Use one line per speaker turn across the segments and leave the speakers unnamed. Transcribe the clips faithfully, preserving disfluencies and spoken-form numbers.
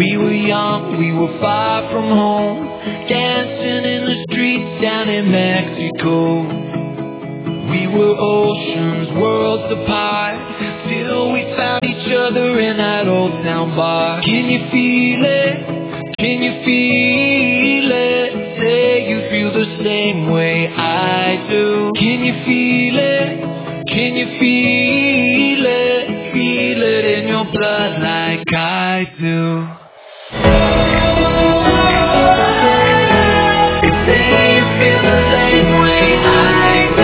We were young, we were far from home, dancing in the streets down in Mexico. We were oceans, worlds apart, still we found each other in that old town bar. Can you feel it? Can you feel it? Say you feel the same way I do. Can you feel it? Can you feel it? Feel it in your blood like I do. Say you feel the same way I do.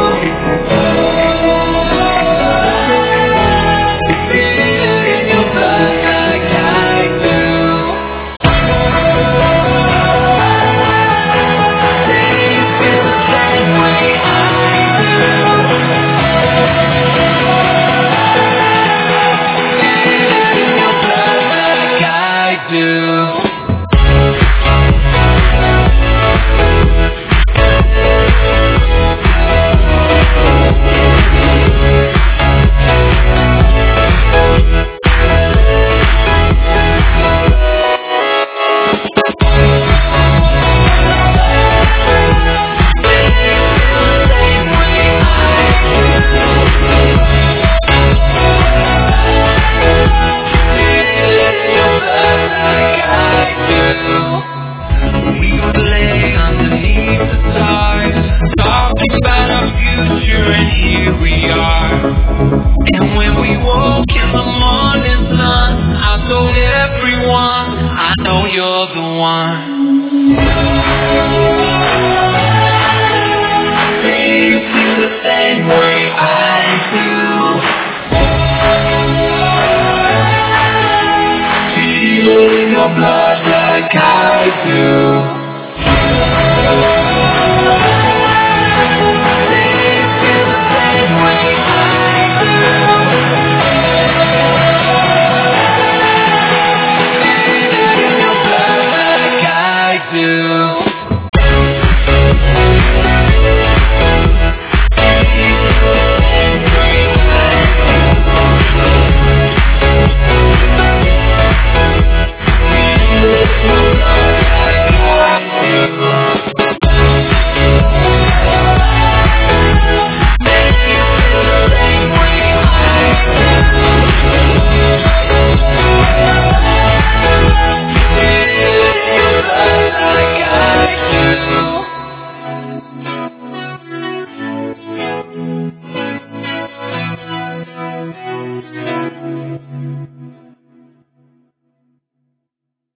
You're the one. Say you feel the same way I do. Feel it in your blood like I do.